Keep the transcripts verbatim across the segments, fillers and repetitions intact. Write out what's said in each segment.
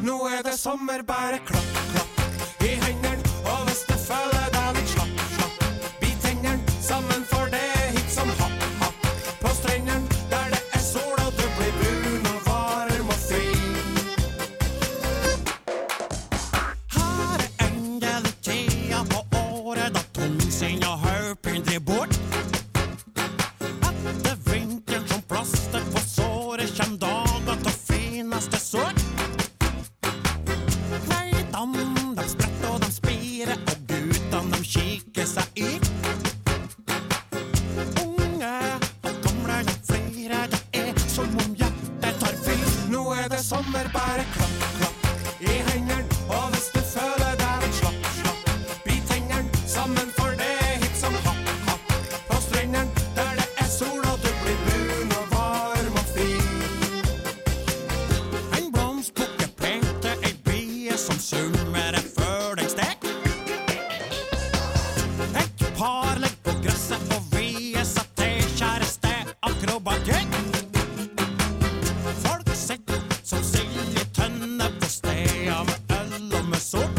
Nå er det sommer, bare klapp, klapp I hendene, og hvis du føler deg litt slapp, slapp Bit hendene sammen for det hit som happ, happ På strendene, der det er sol og du blir brun og varm og fin Her er endelig tida på året da tungsinn og høypyn driver bort Etter vinteren som plaster på såret kjem dager til fineste sort De spretter og de spirer Og guttene de kikker seg ut Unge og gamle de flere Det er som om hjertet tar fyr Nå er det sommer, bare klapp, klapp I hendene, og hvis du føler deg litt slapp, slapp Bit hendene sammen for det hit som happ, happ På strendene, der det er sol og du blir brun og varm og fin En blomst plukker pent til ei bie som summer før den stek Et par legg på gresset og vie seg til kjæreste akrobatikk Folk sitter som sild I tønne på steder med øl og med sort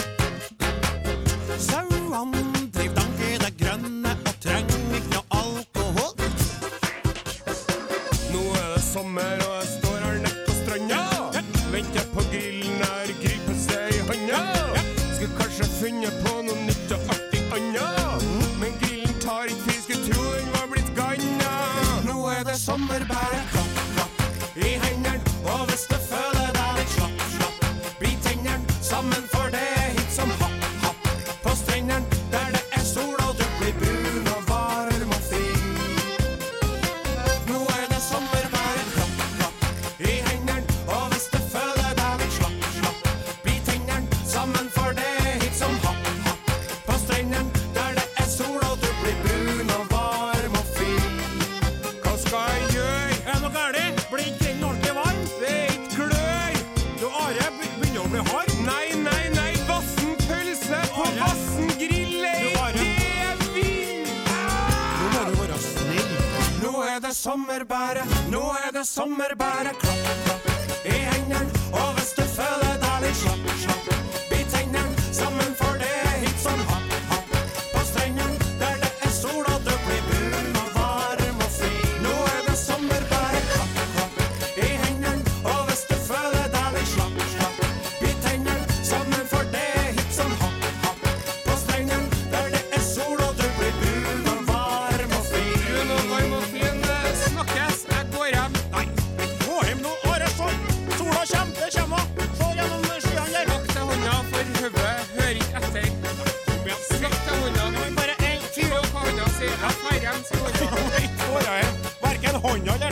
Sauene driv dank I det grønne og trenger ikke noe alkohol Nå er det sommer og jeg står her nett på stranda Venter på grillen her, griper seg I handa Skulle kanskje funnet på noe nytt og artig anna Men grillen tar ikke for jeg skulle tro den var blitt ganna Nå er det sommer, bare klapp, klapp I hendene, og hvis du føler deg litt slapp, slapp Bit hendene sammen for det hit som happ, happ På strendene, der det er sol og du blir brun og varm og fin Nå er det sommer, bare klapp, klapp I hendene, og hvis du føler deg litt slapp, slapp Bit hendene sammen for det hit som happ, happ På strendene, der det er sol og du blir brun og varm og fin Hva skal jeg gjøre? Er det noe gærlig? Blir ikke den ordentlig varm? Det er ikke gløy Du Are, begynner å bli hard Nei, nei, nei, vassen pølse på vassen griller Det er vill Nå må du være snill Nå er det sommer, bare Nå er det sommer, bare klapp, klapp I hendene, og hvis du føler deg litt slapp, slapp Bit hendene sammen for det hit som happ, happ På strendene, der det er sol og du blir brun og varm og fin Nå er det sommer, bare klapp, klapp I hendene, og hvis du føler deg litt slapp, slapp Bit hendene sammen for det hit som happ, happ På strendene, der det er sol og du blir brun og varm og fin Brun og varm og fin, snakkes, jeg går hjem Nei, jeg går hjem nå, Are, sånn Sola kjem, det kommer Så gjennom skyene der Snakk til hånda, for høvet hører ikke etter Snakk til hånda Bare en, fire Hva hånda sier, jeg tar hjem, sier hånda Hverken hånda